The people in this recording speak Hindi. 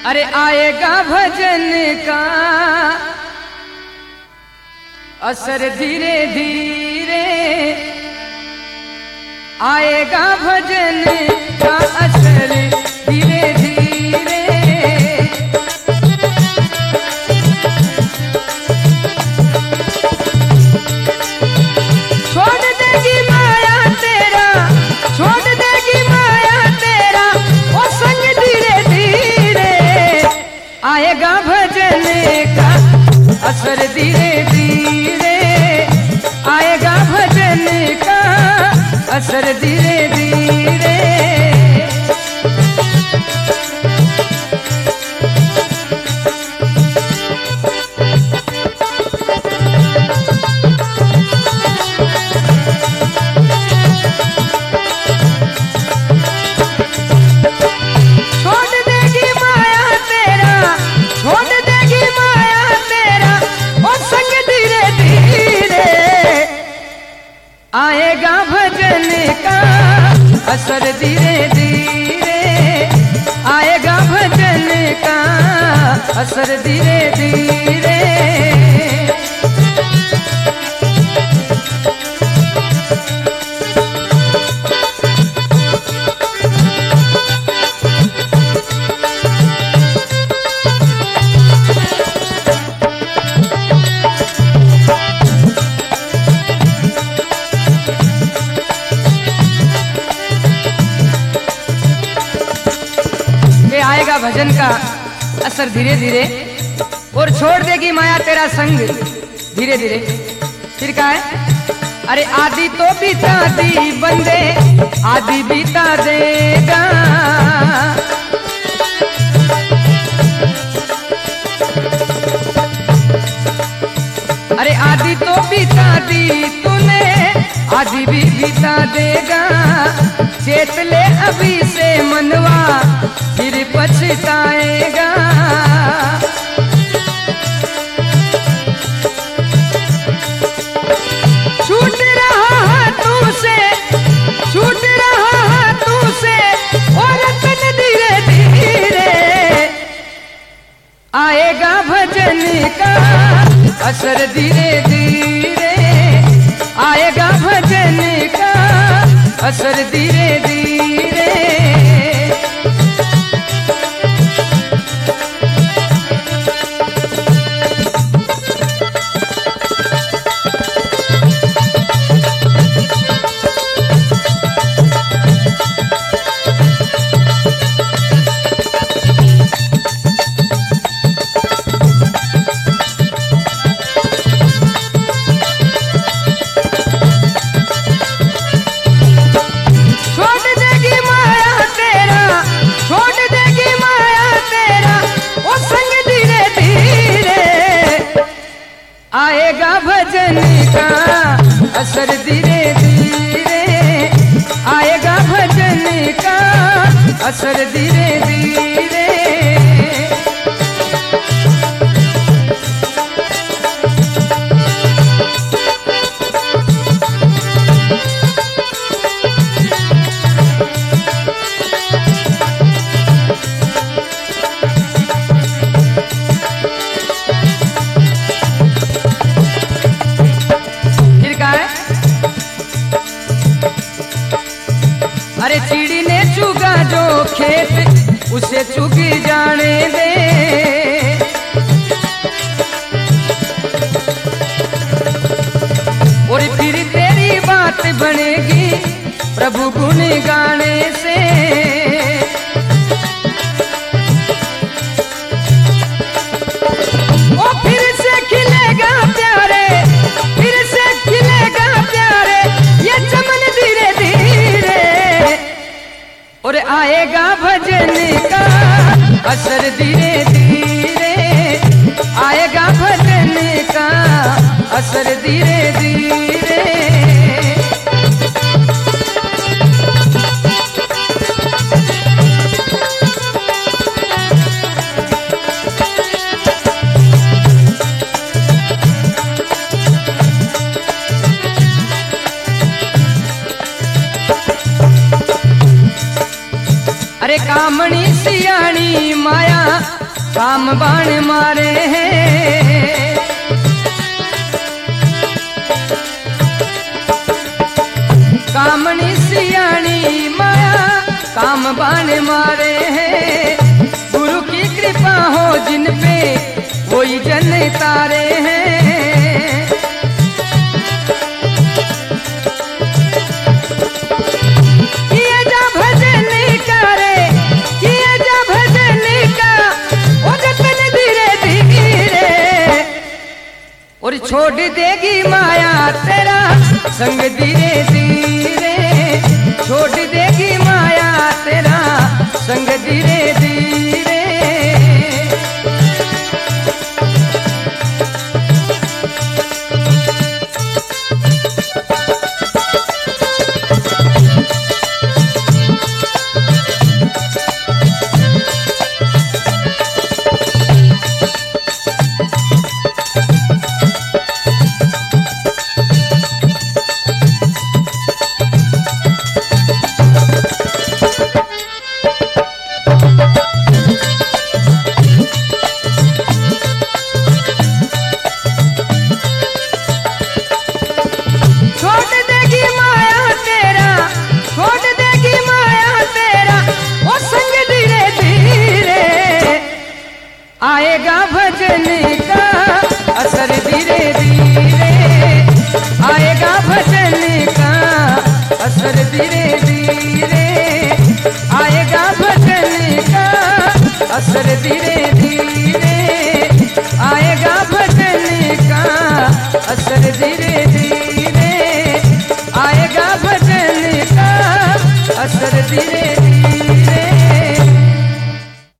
अरे आएगा भजन का असर धीरे धीरे, आएगा भजन का असर धीरे धीरे। छोड़ देगी माया तेरा, छोड़ देगी माया तेरा वो संग धीरे धीरे, आएगा भजन का असर धीरे धीरे, आएगा भजन का असर धीरे धीरे। छोड़ देगी माया तेरा, छोड़ देगी माया तेरा वो संग धीरे धीरे, आएगा भजन का असर धीरे धीरे, आएगा भजन का असर धीरे धीरे। आएगा भजन का असर धीरे धीरे और छोड़ देगी माया तेरा संग धीरे धीरे। फिर क्या है? अरे आदि तो बीता दी बंदे, आदि बीता देगा। अरे आदि तो बीता दी तूने, आदि भी बीता देगा। चेत ले अभी से मनवा फिर पछताएगा। छूट रहा हाथों से, छूट रहा हाथों से और रतन धीरे धीरे, आएगा भजन का असर धीरे धीरे, आएगा भजन का असर धीरे धीरे। आएगा भजन का असर धीरे धीरे, आएगा भजन का असर धीरे धीरे। अरे चिड़ी ने चुगा जो खेत उसे चुगी जाने दे। और फिर तेरी बात बनेगी प्रभु गुण गाने से। वो फिर से खिलेगा प्यारे, फिर से खिलेगा प्यारे ये चमन धीरे धीरे, और आएगा भजन का असर धीरे धीरे, आएगा भजन का असर धीरे धीरे। अरे कामणी सियाणी माया काम बाण मारे हैं, कामणी सियाणी माया काम बाण मारे हैं। गुरु की कृपा हो जिन पे वही जन तारे हैं। किए जा भजन करे, किए जा भजन का वो जतन धीरे धीरे, और छोड़ देगी माया तेरा संग धीरे धीरे, छोड़ देगी माया तेरा संग धीरे धीरे। आएगा भजन का असर धीरे धीरे, आएगा भजन का असर धीरे धीरे, आएगा भजन का असर धीरे